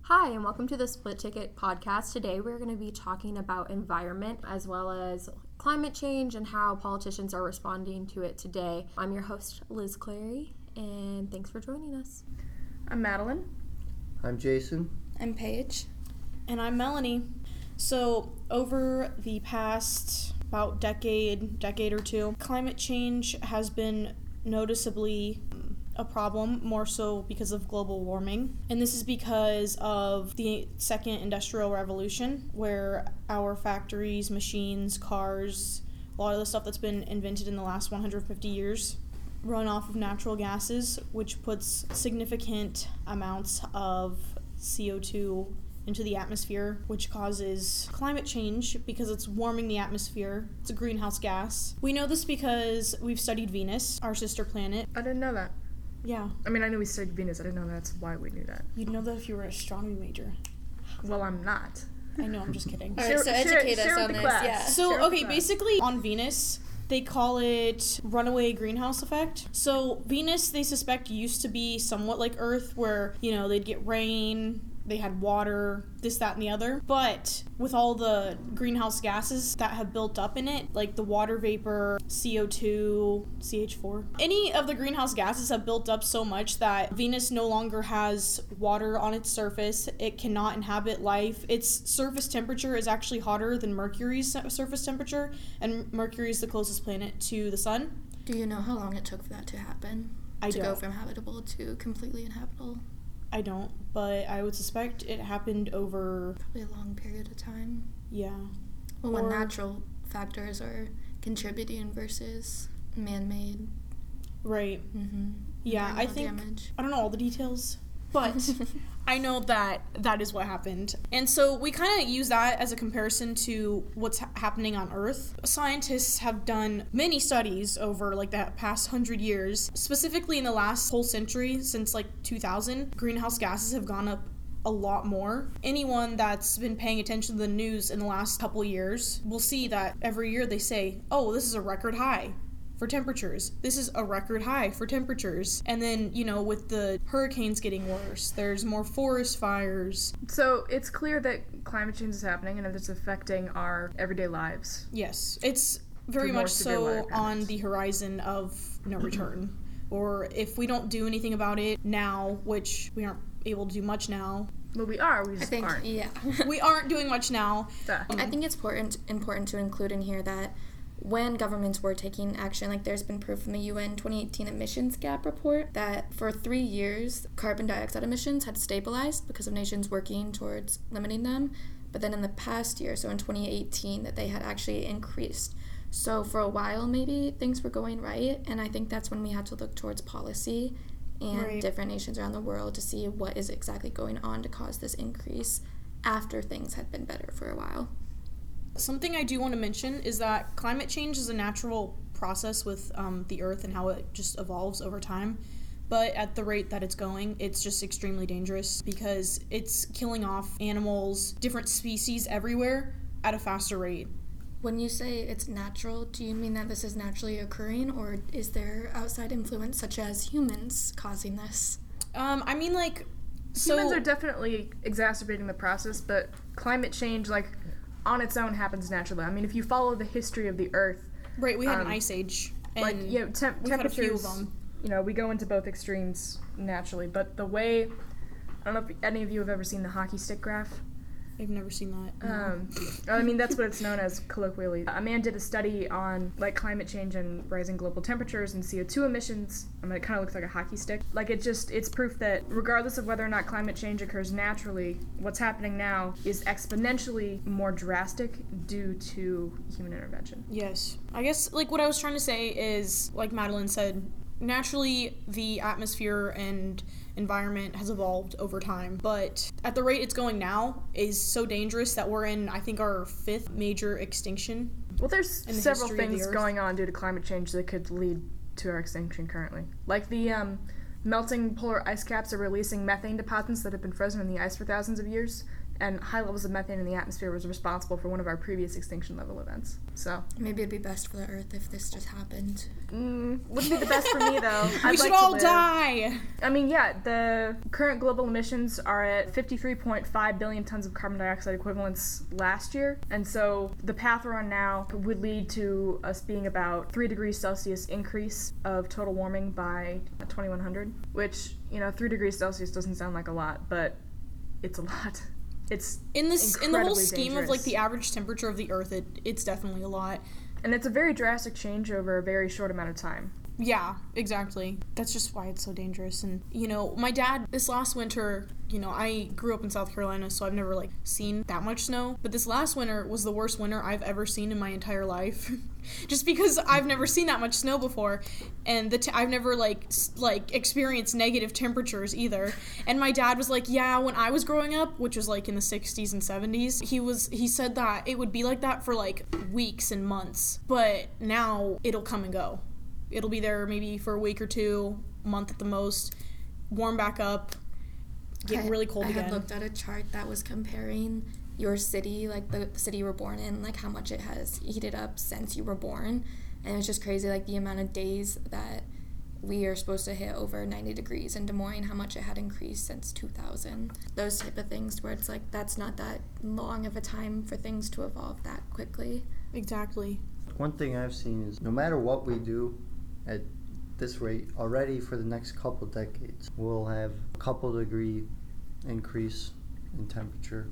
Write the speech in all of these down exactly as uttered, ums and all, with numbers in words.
Hi, and welcome to the Split Ticket podcast. Today we're going to be talking about environment as well as climate change and how politicians are responding to it today. I'm your host, Liz Clary, and thanks for joining us. I'm Madeline. I'm Jason. I'm Paige. And I'm Melanie. So, over the past about decade, decade or two, climate change has been noticeably a problem, more so because of global warming. And this is because of the second industrial revolution, where our factories, machines, cars, a lot of the stuff that's been invented in the last one hundred fifty years run off of natural gases, which puts significant amounts of C O two into the atmosphere, which causes climate change because it's warming the atmosphere. It's a greenhouse gas. We know this because we've studied Venus, our sister planet. I didn't know that. Yeah. I mean, I knew we studied Venus. I didn't know that's why we knew that. You'd know that if you were an astronomy major. Well, I'm not. I know, I'm just kidding. All right, so educate share, us share on this. Class. Yeah. So, Share okay, class. basically on Venus, they call it runaway greenhouse effect. So, Venus, they suspect, used to be somewhat like Earth, where, you know, they'd get rain, they had water, this, that, and the other. But with all the greenhouse gases that have built up in it, like the water vapor, C O two, C H four, any of the greenhouse gases have built up so much that Venus no longer has water on its surface. It cannot inhabit life. Its surface temperature is actually hotter than Mercury's surface temperature, and Mercury is the closest planet to the sun. Do you know how long it took for that to happen? I to don't. go from habitable to completely inhabitable? I don't, but I would suspect it happened over... Probably a long period of time. Yeah. Well, when Or- natural factors are contributing versus man-made. Right. Mm-hmm. Yeah, I think... damage. I don't know all the details, but I know that that is what happened. And so we kind of use that as a comparison to what's ha- happening on Earth. Scientists have done many studies over like the past hundred years, specifically in the last whole century since like two thousand. Greenhouse gases have gone up a lot more. Anyone that's been paying attention to the news in the last couple years will see that every year they say, oh, this is a record high for temperatures. This is a record high for temperatures. And then, you know, with the hurricanes getting worse, there's more forest fires. So it's clear that climate change is happening and that it's affecting our everyday lives. Yes, it's very Through more much severe so weather on patterns. the horizon of no return. Or if we don't do anything about it now, which we aren't able to do much now, Well, we are. We I just think, aren't. yeah. we aren't doing much now. Duh. I think it's important important to include in here that when governments were taking action, like there's been proof from the U N twenty eighteen emissions gap report that for three years, carbon dioxide emissions had stabilized because of nations working towards limiting them. But then in the past year, so in twenty eighteen, that they had actually increased. So for a while, maybe things were going right. And I think that's when we had to look towards policy and Right. different nations around the world to see what is exactly going on to cause this increase after things had been better for a while. Something I do want to mention is that climate change is a natural process with um, the Earth and how it just evolves over time. But at the rate that it's going, it's just extremely dangerous because it's killing off animals, different species everywhere at a faster rate. When you say it's natural, do you mean that this is naturally occurring, or is there outside influence such as humans causing this? Um, I mean, like, so... Humans are definitely exacerbating the process, but climate change, like, on its own happens naturally. I mean, if you follow the history of the Earth, Right, we had um, an ice age. And like, you know, temp- we've had a few temperatures, of them. you know, we go into both extremes naturally, but the way, I don't know if any of you have ever seen the hockey stick graph. I've never seen that. no. Um, I mean, that's what it's known as colloquially. A man did a study on, like, climate change and rising global temperatures and C O two emissions. I mean, it kind of looks like a hockey stick. Like, it just, it's proof that regardless of whether or not climate change occurs naturally, what's happening now is exponentially more drastic due to human intervention. Yes. I guess, like, what I was trying to say is, like Madeline said, naturally the atmosphere and environment has evolved over time, but at the rate it's going now is so dangerous that we're in, I think, our fifth major extinction. Well, there's In the several history of the things Earth. going on due to climate change that could lead to our extinction currently. Like the um, melting polar ice caps are releasing methane deposits that have been frozen in the ice for thousands of years, and high levels of methane in the atmosphere was responsible for one of our previous extinction level events. So maybe it'd be best for the Earth if this just happened. mm, wouldn't be the best for me though. We I'd should like to all live. die. I mean, yeah, the current global emissions are at fifty-three point five billion tons of carbon dioxide equivalents last year, and so the path we're on now would lead to us being about three degrees Celsius increase of total warming by twenty-one hundred, which, you know, three degrees Celsius doesn't sound like a lot, but it's a lot. It's In this in the whole incredibly scheme dangerous. of like the average temperature of the Earth, it, it's definitely a lot. And it's a very drastic change over a very short amount of time. Yeah, exactly. That's just why it's so dangerous. And, you know, my dad, this last winter, you know, I grew up in South Carolina, so I've never, like, seen that much snow. But this last winter was the worst winter I've ever seen in my entire life. Just because I've never seen that much snow before. And the t- I've never, like, s- like, experienced negative temperatures either. And my dad was like, yeah, when I was growing up, which was, like, in the sixties and seventies, he was, he said that it would be like that for, like, weeks and months. But now it'll come and go. It'll be there maybe for a week or two, a month at the most, warm back up, get I, really cold I again. had looked at a chart that was comparing your city, like the city you were born in, like how much it has heated up since you were born. And it's just crazy, like the amount of days that we are supposed to hit over ninety degrees in Des Moines, how much it had increased since two thousand. Those type of things where it's like, that's not that long of a time for things to evolve that quickly. Exactly. One thing I've seen is no matter what we do at this rate, already for the next couple decades, we'll have a couple degree increase in temperature.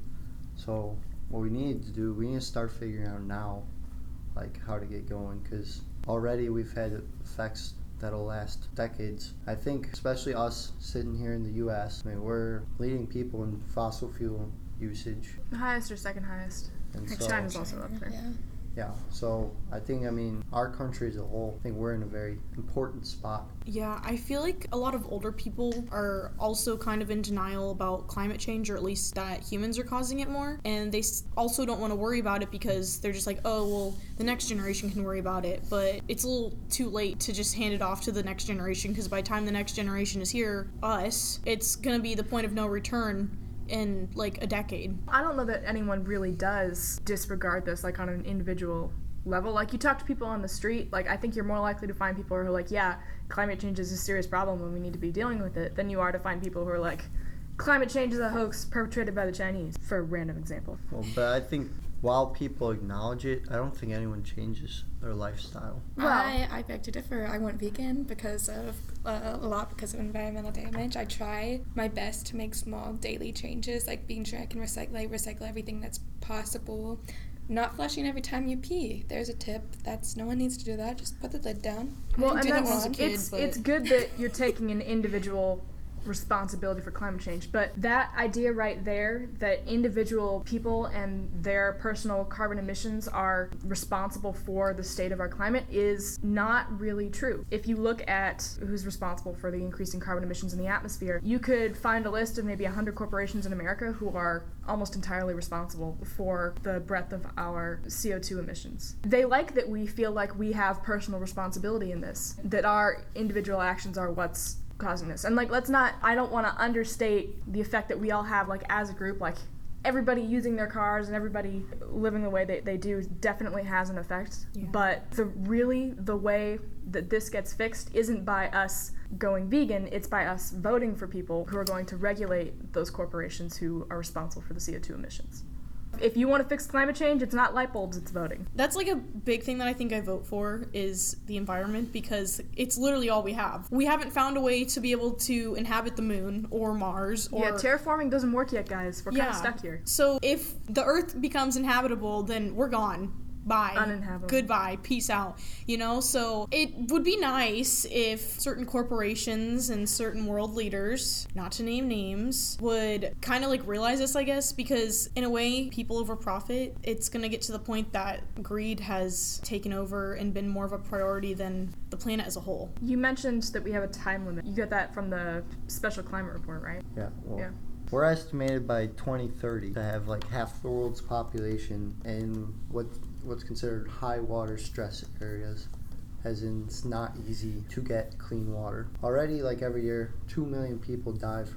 So what we need to do, we need to start figuring out now, like how to get going, because already we've had effects that'll last decades. I think especially us sitting here in the U S, I mean, we're leading people in fossil fuel usage. The highest or second highest. And Like so, China's also up there. Yeah. yeah, so I think, I mean, our country as a whole, I think we're in a very important spot. Yeah, I feel like a lot of older people are also kind of in denial about climate change, or at least that humans are causing it more. And they s- also don't want to worry about it because they're just like, oh, well, the next generation can worry about it. But it's a little too late to just hand it off to the next generation, because by the time the next generation is here, us, it's going to be the point of no return in like a decade. I don't know that anyone really does disregard this, like, on an individual level. Like, you talk to people on the street, like, I think you're more likely to find people who are like, yeah, climate change is a serious problem and we need to be dealing with it, than you are to find people who are like, climate change is a hoax perpetrated by the Chinese, for a random example. Well, but I think while people acknowledge it, I don't think anyone changes their lifestyle. Well- I, I beg to differ. I went vegan because of uh, a lot because of environmental damage. I try my best to make small daily changes, like being sure I can recycle, like, recycle everything that's possible. Not flushing every time you pee. There's a tip. That's no one needs to do that. Just put the lid down. Well, I and did it when I that's, was a kid, it's, but it's good that you're taking an individual responsibility for climate change, but that idea right there, that individual people and their personal carbon emissions are responsible for the state of our climate, is not really true. If you look at who's responsible for the increasing carbon emissions in the atmosphere, you could find a list of maybe one hundred corporations in America who are almost entirely responsible for the breadth of our C O two emissions. They like that we feel like we have personal responsibility in this, that our individual actions are what's causing this. And, like, let's not, I don't want to understate the effect that we all have, like, as a group. Like, everybody using their cars and everybody living the way they, they do definitely has an effect. Yeah. But the really the way that this gets fixed isn't by us going vegan, it's by us voting for people who are going to regulate those corporations who are responsible for the C O two emissions. If you want to fix climate change, it's not light bulbs, it's voting. That's like a big thing that I think I vote for, is the environment, because it's literally all we have. We haven't found a way to be able to inhabit the moon or Mars or Yeah, terraforming doesn't work yet, guys. We're kind Yeah. of stuck here. So if the Earth becomes inhabitable, then we're gone. Bye. Uninhabitable. Goodbye. Peace out. You know, so it would be nice if certain corporations and certain world leaders, not to name names, would kind of like realize this, I guess, because in a way, people over profit, it's going to get to the point that greed has taken over and been more of a priority than the planet as a whole. You mentioned that we have a time limit. You got that from the special climate report, right? Yeah, well, Yeah. we're estimated by twenty thirty to have like half the world's population in what what's considered high water stress areas, as in it's not easy to get clean water. Already, like every year, two million people die from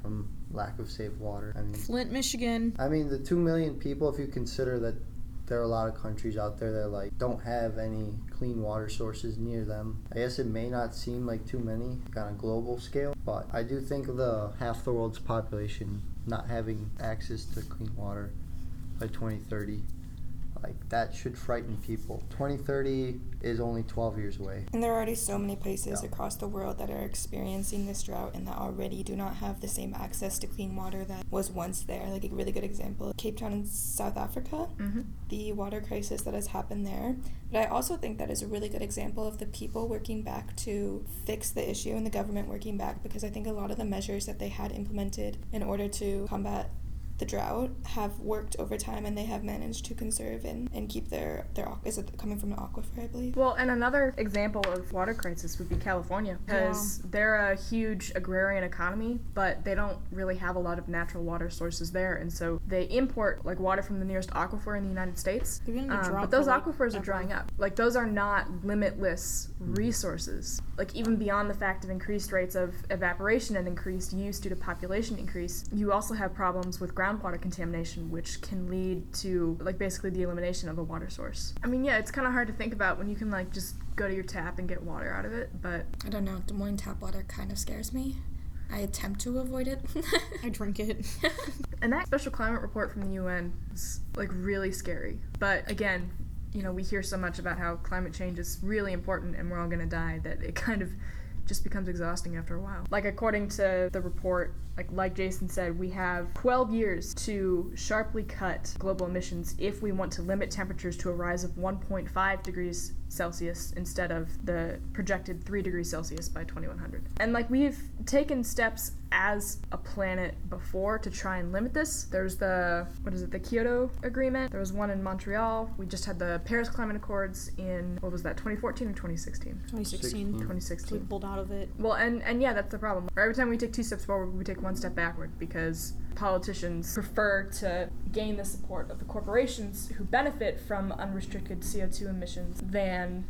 lack of safe water. I mean, Flint, Michigan. I mean, the two million people, if you consider that there are a lot of countries out there that like don't have any clean water sources near them. I guess it may not seem like too many on a global scale, but I do think of the half the world's population not having access to clean water by twenty thirty. Like, that should frighten people. twenty thirty is only twelve years away. And there are already so many places Yeah. across the world that are experiencing this drought and that already do not have the same access to clean water that was once there. Like, a really good example, Cape Town in South Africa, Mm-hmm. the water crisis that has happened there. But I also think that is a really good example of the people working back to fix the issue and the government working back, because I think a lot of the measures that they had implemented in order to combat the drought have worked over time, and they have managed to conserve and, and keep their, their aqu- is it coming from an aquifer, I believe? Well, and another example of water crisis would be California, because they're a huge agrarian economy, but they don't really have a lot of natural water sources there, and so they import like water from the nearest aquifer in the United States. They're gonna be Um, drought but those for, like, aquifers are ever. drying up. Like, those are not limitless resources. Like, even beyond the fact of increased rates of evaporation and increased use due to population increase, you also have problems with groundwater contamination, which can lead to, like, basically the elimination of a water source. I mean, yeah, it's kind of hard to think about when you can, like, just go to your tap and get water out of it, but I don't know, Des Moines tap water kind of scares me. I attempt to avoid it. I drink it. and that special climate report from the U N is, like, really scary. But again, you know, we hear so much about how climate change is really important and we're all gonna die that it kind of just becomes exhausting after a while. Like, according to the report, like like Jason said, we have twelve years to sharply cut global emissions if we want to limit temperatures to a rise of one point five degrees Celsius instead of the projected three degrees Celsius by twenty-one hundred. And like, we've taken steps as a planet before to try and limit this. There's the, what is it, the Kyoto Agreement. There was one in Montreal. We just had the Paris Climate Accords in, what was that, twenty fourteen or twenty sixteen? twenty sixteen. twenty We sixteen. pulled out of it. Well, and, and yeah, that's the problem. Every time we take two steps forward, we take one step backward, because politicians prefer to gain the support of the corporations who benefit from unrestricted C O two emissions than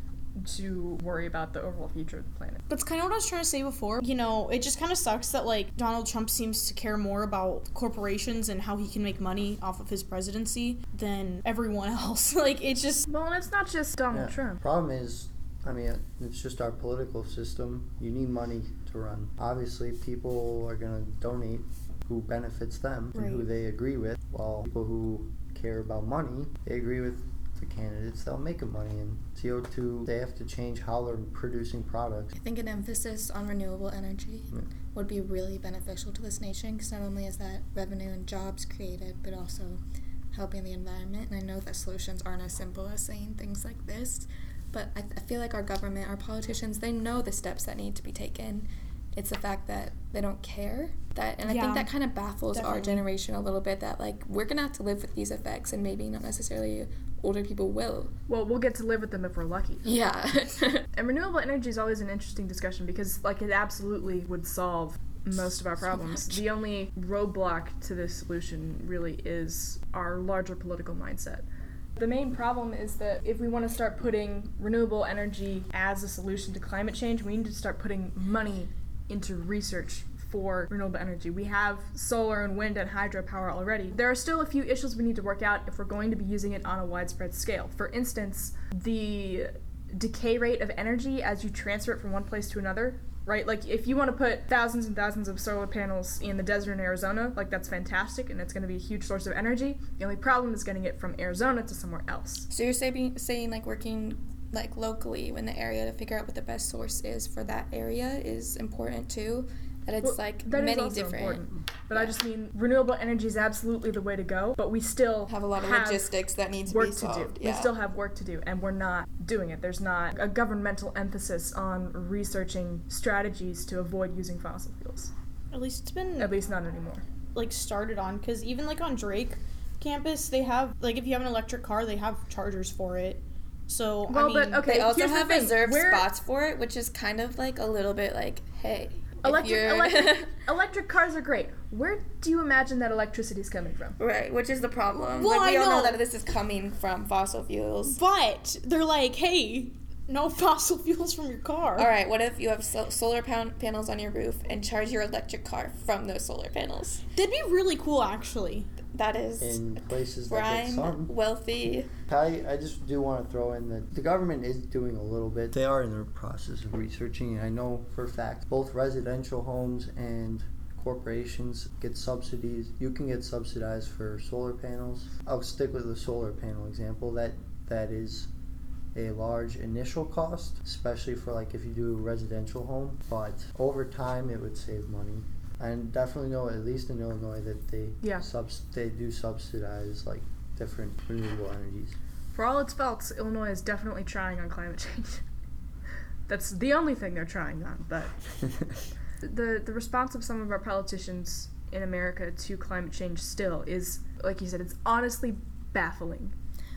to worry about the overall future of the planet. That's kind of what I was trying to say before. You know, it just kind of sucks that, like, Donald Trump seems to care more about corporations and how he can make money off of his presidency than everyone else. Like, it just... Well, and it's not just Donald Yeah. Trump. Problem is, I mean, it's just our political system. You need money to run. Obviously, people are going to donate who benefits them and who Right. they agree with, while people who care about money, they agree with the candidates that'll make them money. And C O two, they have to change how they're producing products. I think an emphasis on renewable energy Mm. would be really beneficial to this nation, because not only is that revenue and jobs created, but also helping the environment. And I know that solutions aren't as simple as saying things like this, but I, I feel like our government, our politicians, they know the steps that need to be taken. It's the fact that they don't care. That, and I Yeah, think that kind of baffles our definitely. generation a little bit, that, like, we're gonna have to live with these effects, and maybe not necessarily older people will. Well, we'll get to live with them if we're lucky. Yeah. And renewable energy is always an interesting discussion, because, like, it absolutely would solve most of our So problems. much. The only roadblock to this solution really is our larger political mindset. The main problem is that if we want to start putting renewable energy as a solution to climate change, we need to start putting money into research for renewable energy. We have solar and wind and hydropower already. There are still a few issues we need to work out if we're going to be using it on a widespread scale. For instance, the decay rate of energy as you transfer it from one place to another, right? Like, if you want to put thousands and thousands of solar panels in the desert in Arizona, like, that's fantastic, and it's going to be a huge source of energy. The only problem is getting it from Arizona to somewhere else. So you're saying, saying like, working like locally in the area to figure out what the best source is for that area is important too? That it's Well, like that is many also different... important. But I just mean, renewable energy is absolutely the way to go, but we still have a lot of have logistics that need to work be to solved. do. Yeah. We still have work to do, and we're not doing it. There's not a governmental emphasis on researching strategies to avoid using fossil fuels. At least it's been, At least not anymore. like, started on, because even, like, on Drake campus, they have, like, if you have an electric car, they have chargers for it. So, I Well, mean... but, okay, They also here's the have thing. reserved We're- spots for it, which is kind of like a little bit like, hey, if Electric, you're... electric, electric cars are great. Where do you imagine that electricity is coming from? Right, which is the problem. Well, like, we I all know know. that this is coming from fossil fuels. But they're like, hey, No fossil fuels from your car. All right, what if you have so- solar pan- panels on your roof and charge your electric car from those solar panels? That'd be really cool, actually. That is In places that prime, get sun. wealthy. I, I just do want to throw in that the government is doing a little bit. They are in the process of researching, and I know for a fact both residential homes and corporations get subsidies. You can get subsidized for solar panels. I'll stick with the solar panel example. That that is a large initial cost, especially for like if you do a residential home, but over time it would save money. I definitely know, at least in Illinois, that they Yeah. subs- they do subsidize like different renewable energies. For all its faults, Illinois is definitely trying on climate change. That's the only thing they're trying on, but the the response of some of our politicians in America to climate change still is, like you said, it's honestly baffling.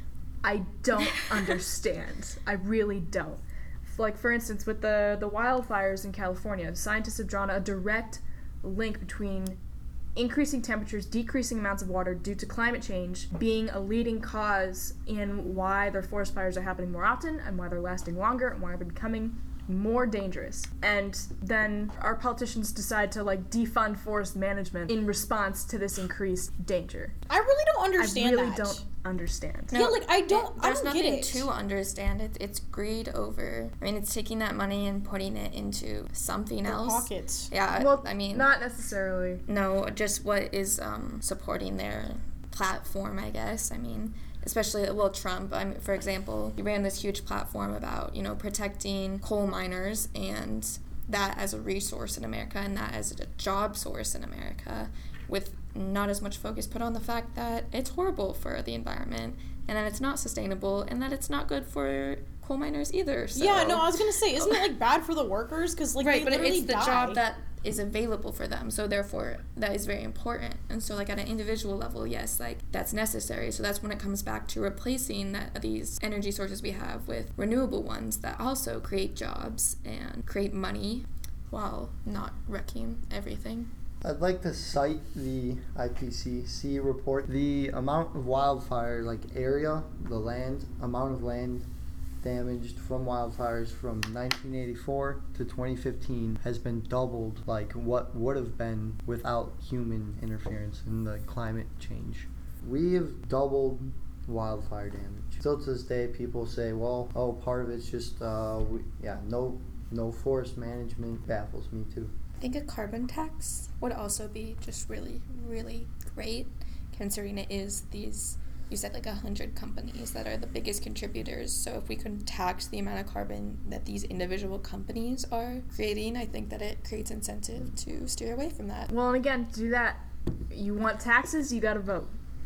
I don't understand. I really don't. Like, for instance, with the, the wildfires in California, scientists have drawn a direct link between increasing temperatures, decreasing amounts of water due to climate change being a leading cause in why their forest fires are happening more often and why they're lasting longer and why they're becoming more dangerous. And then our politicians decide to like defund forest management in response to this increased danger. I really don't understand I really that. don't understand. Yeah, like, I don't- I There's don't nothing get it. to understand. It's it's greed over. I mean, it's taking that money and putting it into something Their else. pockets. Yeah, Well, I mean, not necessarily. no, just what is um, supporting their platform, I guess. I mean, especially, well, Trump, I mean, for example, he ran this huge platform about, you know, protecting coal miners and that as a resource in America and that as a job source in America, with not as much focus put on the fact that it's horrible for the environment and that it's not sustainable and that it's not good for coal miners either. So. Yeah, no, I was gonna say, isn't it like bad for the workers? Because like Right, they but literally it's the die. job that is available for them, so therefore that is very important. And so like at an individual level, yes, like that's necessary. So that's when it comes back to replacing that these energy sources we have with renewable ones that also create jobs and create money while not wrecking everything. I'd like to cite the I P C C report. The amount of wildfire, like area, the land, amount of land damaged from wildfires from nineteen eighty-four to twenty fifteen has been doubled, like what would have been without human interference in the climate change. We have doubled wildfire damage. Still to this day, people say, well, oh, part of it's just, uh, we, yeah, no, no forest management. Baffles me too. I think a carbon tax would also be just really, really great, considering it is these, you said like a hundred companies that are the biggest contributors. So if we could tax the amount of carbon that these individual companies are creating, I think that it creates incentive to steer away from that. Well, and again, to do that, you want taxes, you gotta vote.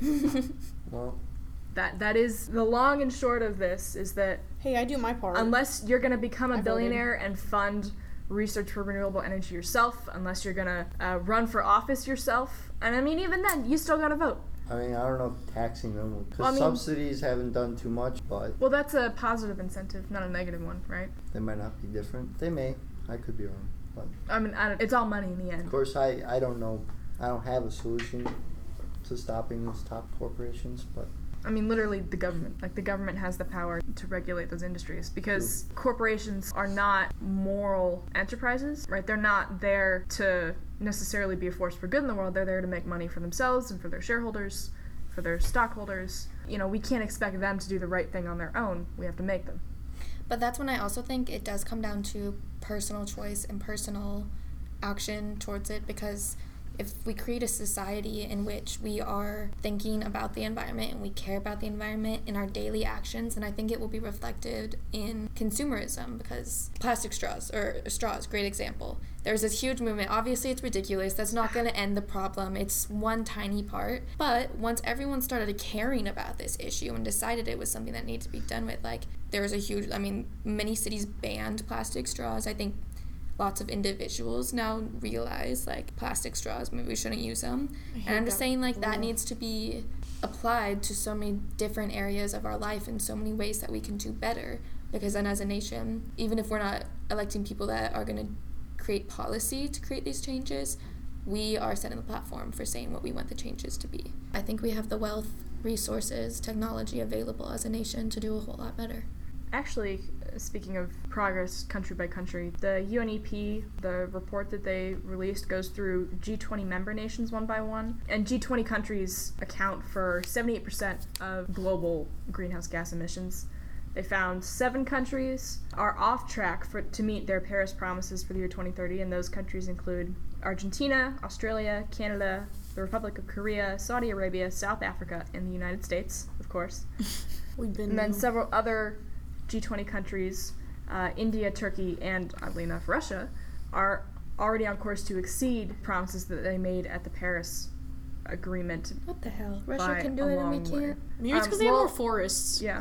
Well, That that is the long and short of this, is that Hey, I do my part. unless you're gonna become a I voted. billionaire and fund research for renewable energy yourself, unless you're gonna uh, run for office yourself, and I mean, even then, you still gotta vote. I mean, I don't know if taxing them, because Well, I mean- subsidies haven't done too much, but Well, that's a positive incentive, not a negative one, right? they might not be different. They may. I could be wrong. But I mean, I don't, it's all money in the of end. course, I, I don't know. I don't have a solution to stopping these top corporations, but I mean, literally, the government. Like, the government has the power to regulate those industries because corporations are not moral enterprises, right? They're not there to necessarily be a force for good in the world. They're there to make money for themselves and for their shareholders, for their stockholders. You know, we can't expect them to do the right thing on their own. We have to make them. But that's when I also think it does come down to personal choice and personal action towards it, because if we create a society in which we are thinking about the environment and we care about the environment in our daily actions, then I think it will be reflected in consumerism, because plastic straws, or straws, great example. There's this huge movement. Obviously, it's ridiculous. That's not going to end the problem. It's one tiny part. But once everyone started caring about this issue and decided it was something that needed to be done with, like, there was a huge, I mean, many cities banned plastic straws. I think lots of individuals now realize, like, plastic straws, maybe we shouldn't use them. And I'm just that. saying, like, that needs to be applied to so many different areas of our life in so many ways that we can do better. Because then as a nation, even if we're not electing people that are going to create policy to create these changes, we are setting the platform for saying what we want the changes to be. I think we have the wealth, resources, technology available as a nation to do a whole lot better. Actually, uh, speaking of progress country by country, the U N E P, the report that they released, goes through G twenty member nations one by one, and G twenty countries account for seventy-eight percent of global greenhouse gas emissions. They found seven countries are off track for to meet their Paris promises for the year twenty thirty, and those countries include Argentina, Australia, Canada, the Republic of Korea, Saudi Arabia, South Africa, and the United States, of course. We've been And then several other G twenty countries, uh, India, Turkey, and oddly enough, Russia, are already on course to exceed promises that they made at the Paris Agreement. What the hell? Russia by can do a it and we long way. can't. Maybe it's Um, because they well- have more forests. Yeah.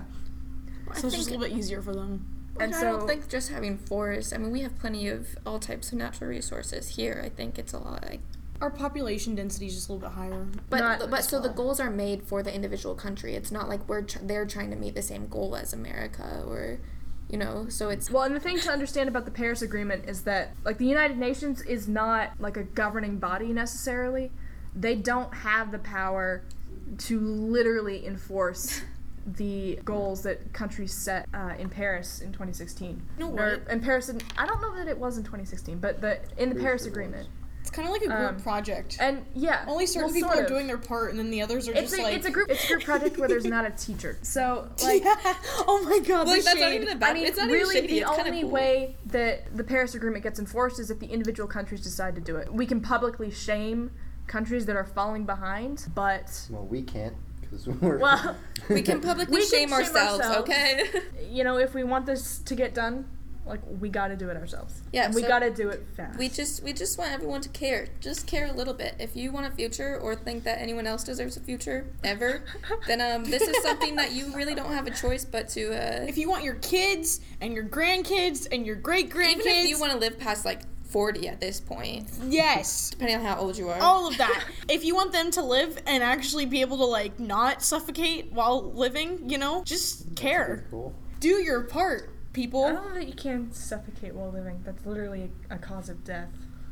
So I it's just a think- little bit easier for them. And I so- don't think just having forests. I mean, we have plenty of all types of natural resources here. I think it's a lot. Like, Our population density is just a little bit higher. but Not but as so the well. goals are made for the individual country. It's not like we're tr- they're trying to meet the same goal as America or, you know. So it's Well, and the thing to understand about the Paris Agreement is that, like, the United Nations is not, like, a governing body necessarily. They don't have the power to literally enforce the goals that countries set uh, in Paris in twenty sixteen. You know Or what? in Paris, in, I don't know that it was in twenty sixteen, but the in the Pretty Paris sure it Agreement. It's kind of like a group Um, project. And yeah, Only certain well, people sort are of. doing their part, and then the others are It's just a, like. it's a group it's a group project where there's not a teacher. So like yeah. Oh my god, Like, the that's not shade. even a bad- I mean, it's not even really, shady, the it's kinda only cool. way that the Paris Agreement gets enforced is if the individual countries decide to do it. We can publicly shame countries that are falling behind, but Well, we can't because we're. well, we can publicly We can shame, shame ourselves, ourselves. okay? you know, if we want this to get done, like we got to do it ourselves. Yeah, and we so got to do it fast. We just we just want everyone to care. Just care a little bit. If you want a future or think that anyone else deserves a future ever, then um this is something that you really don't have a choice but to uh If you want your kids and your grandkids and your great grandkids, even if you want to live past like forty at this point, yes, depending on how old you are. all of that. If you want them to live and actually be able to like not suffocate while living, you know, just care. Cool. Do your part, I people. don't know that you can suffocate while living. That's literally a, a cause of death.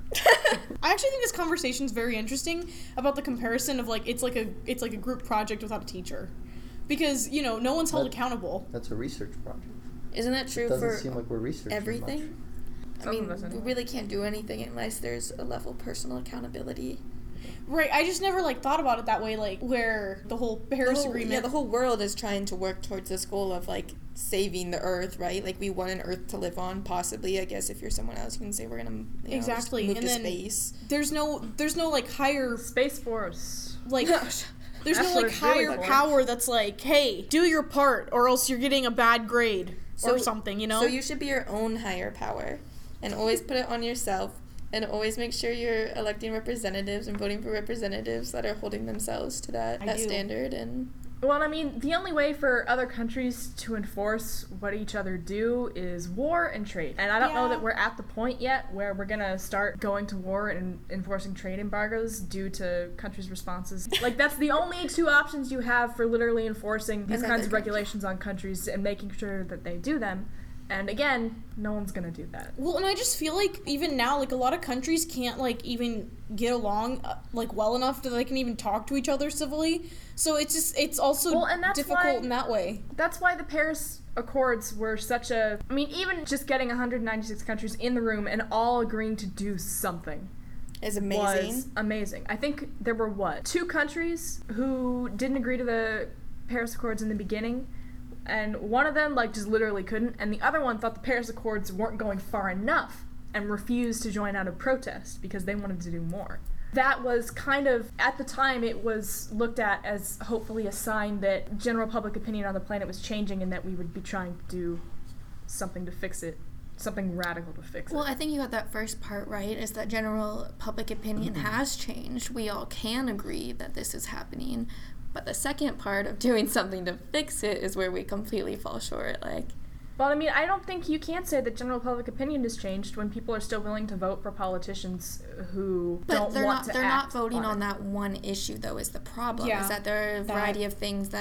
I actually think this conversation is very interesting about the comparison of like it's like a it's like a group project without a teacher, because you know no one's held That- accountable. That's a research project. Isn't that true It doesn't for seem like we're researching everything? much. I Some mean, of us we anyway. really can't do anything unless there's a level of personal accountability. Right. I just never like thought about it that way, like where the whole Paris The whole- Agreement. Yeah, the whole world is trying to work towards this goal of like saving the Earth, right? Like we want an Earth to live on, possibly. I guess if you're someone else, you can say we're gonna you know, just Exactly, move and to then- space. there's no there's no like higher Space Force. like Gosh. there's That's no what like it's really higher for. power that's like, hey, do your part or else you're getting a bad grade So- or something, you know? So you should be your own higher power, and always put it on yourself, and always make sure you're electing representatives and voting for representatives that are holding themselves to that, I that do. standard. And Well, I mean, the only way for other countries to enforce what each other do is war and trade. And I don't know Yeah. that we're at the point yet where we're gonna start going to war and enforcing trade embargoes due to countries' responses. Like, that's the only two options you have for literally enforcing these Another kinds of country. regulations on countries and making sure that they do them. And again, no one's gonna do that. Well, and I just feel like even now, like a lot of countries can't like even get along uh, like well enough that they can even talk to each other civilly. So it's just it's also Well, and that's difficult why- in that way. That's why the Paris Accords were such a... I mean, even just getting one hundred ninety-six countries in the room and all agreeing to do something it's amazing. was amazing. I think there were, what, two countries who didn't agree to the Paris Accords in the beginning, and one of them, like, just literally couldn't, and the other one thought the Paris Accords weren't going far enough and refused to join out of protest because they wanted to do more. That was kind of, at the time, it was looked at as hopefully a sign that general public opinion on the planet was changing and that we would be trying to do something to fix it, something radical to fix it. Well, I think you got that first part right, is that general public opinion has changed. We all can agree that this is happening. But the second part of doing something to fix it is where we completely fall short. Like, Well, I mean, I don't think you can say that general public opinion has changed when people are still willing to vote for politicians who but don't they're want not to they're act not voting on it. that one issue though is the problem. Yeah, is that there are a that- variety of things that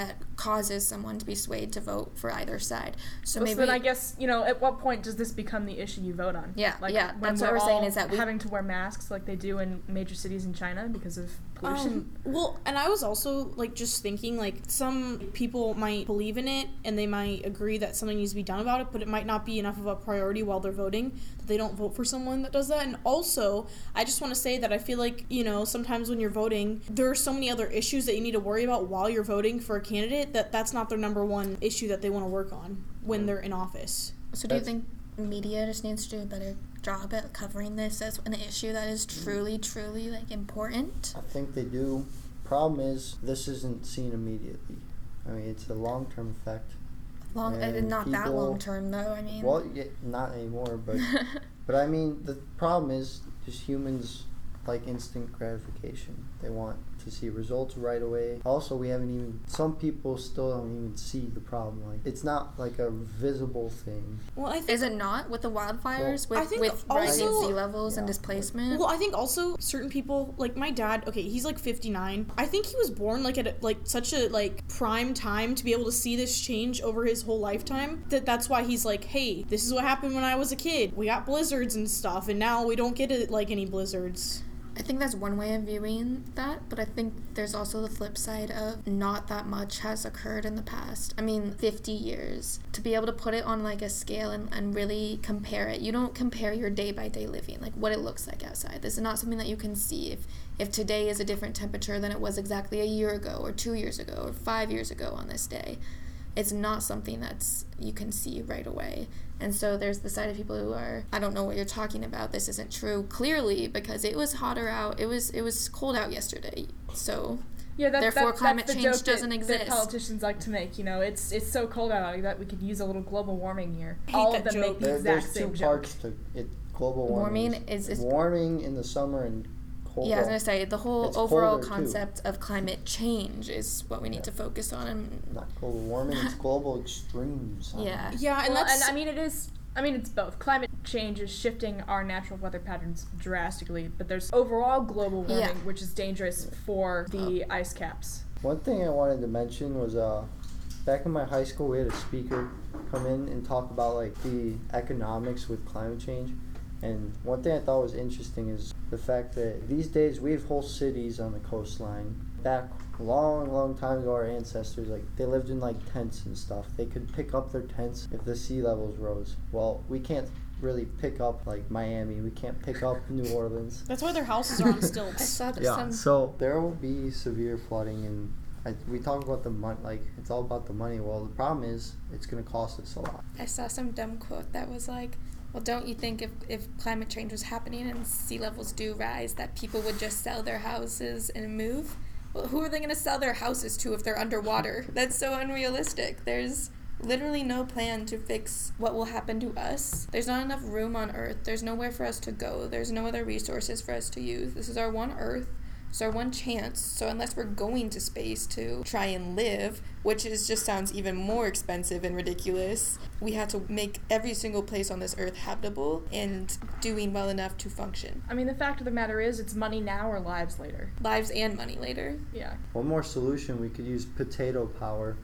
causes someone to be swayed to vote for either side. So Well, maybe so then I guess, you know, at what point does this become the issue you vote on? Yeah, like yeah, when that's what we're we're saying all is that we- having to wear masks like they do in major cities in China because of pollution. Um, well, and I was also like just thinking like some people might believe in it and they might agree that something needs to be done about it, but it might not be enough of a priority while they're voting that they don't vote for someone that does that. And also, I just want to say that I feel like, you know, sometimes when you're voting, there are so many other issues that you need to worry about while you're voting for a candidate that that's not their number one issue that they want to work on when they're in office. So do you That's- think media just needs to do a better job at covering this as an issue that is truly, truly like important? I think they do. Problem is, this isn't seen immediately. I mean, it's a long-term effect. Long, uh, And not that people- long term though. I mean, Well, yeah, not anymore, but but I mean, the problem is just humans like instant gratification. They want to see results right away. Also, we haven't even, some people still don't even see the problem. Like, it's not like a visible thing. Well, I think is it not with the wildfires, Well, I with think with rising also- sea levels and Yeah. displacement? Well, I think also certain people, like my dad, okay, he's like fifty-nine. I think he was born like at a, like such a like prime time to be able to see this change over his whole lifetime that that's why he's like, hey, this is what happened when I was a kid. We got blizzards and stuff, and now we don't get it like any blizzards. I think that's one way of viewing that, but I think there's also the flip side of not that much has occurred in the past. I mean, fifty years. To be able to put it on like a scale and, and really compare it. You don't compare your day-by-day living, like what it looks like outside. This is not something that you can see. If, if today is a different temperature than it was exactly a year ago or two years ago or five years ago on this day. It's not something that's you can see right away. And so there's the side of people who are, I don't know what you're talking about. This isn't true, clearly, because it was hotter out. It was it was cold out yesterday. So Yeah, that, Therefore, that, climate that's the change joke doesn't that, exist. That politicians like to make. You know, it's it's so cold out that we could use a little global warming here. hate All that of them joke. make the There, exact there's same two joke. parts to it. Global warming, Warming is- is- warming in the summer and cold. yeah, I was gonna say the whole It's overall colder, too. concept of climate change is what we need to focus on. And Not global warming, it's global extremes. yeah, Yeah, and Well, that's and I mean, it is. I mean, it's both. Climate change is shifting our natural weather patterns drastically, but there's overall global warming, Yeah. which is dangerous for the ice caps. One thing I wanted to mention was uh, back in my high school, we had a speaker come in and talk about like the economics with climate change. And one thing I thought was interesting is the fact that these days we have whole cities on the coastline. Back a long, long time ago, our ancestors, like, they lived in like tents and stuff. They could pick up their tents if the sea levels rose. Well, we can't really pick up like Miami. We can't pick up New Orleans. that's why their houses are on I stilts. saw that Yeah, some. so there will be severe flooding, and I, we talk about the money, like, it's all about the money. Well, the problem is it's going to cost us a lot. I saw some dumb quote that was like, well, don't you think if, if climate change was happening and sea levels do rise, that people would just sell their houses and move? Well, who are they going to sell their houses to if they're underwater? That's so unrealistic. There's literally no plan to fix what will happen to us. There's not enough room on Earth. There's nowhere for us to go. There's no other resources for us to use. This is our one Earth. It's our one chance. So unless we're going to space to try and live, which is just sounds even more expensive and ridiculous, we have to make every single place on this earth habitable and doing well enough to function. I mean, the fact of the matter is, it's money now or lives later. Lives and money later. Yeah. One more solution, we could use potato power.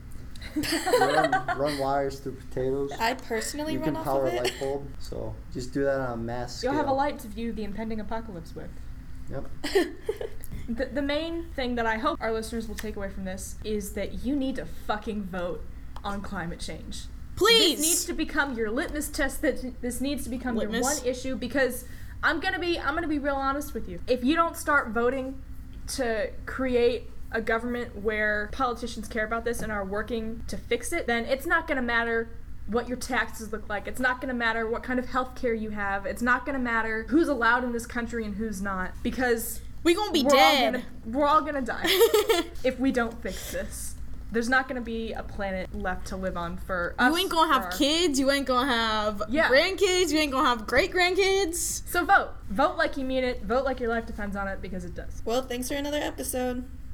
run, run wires through potatoes. I personally You run can off power of a it. light bulb, so just do that on a mass scale. You'll have a light to view the impending apocalypse with. Yep. The, the main thing that I hope our listeners will take away from this is that you need to fucking vote on climate change. Please! This needs to become your litmus test. That this needs to become Litmus? your one issue, because I'm gonna be I'm gonna be real honest with you. If you don't start voting to create a government where politicians care about this and are working to fix it, then it's not gonna matter what your taxes look like. It's not gonna matter what kind of health care you have. It's not gonna matter who's allowed in this country and who's not, because we gonna be we're dead. All gonna, we're all gonna die if we don't fix this. There's not gonna be a planet left to live on for us. You ain't gonna have for our- kids, you ain't gonna have Yeah. grandkids, you ain't gonna have great grandkids. So vote. Vote like you mean it. Vote like your life depends on it, because it does. Well, thanks for another episode.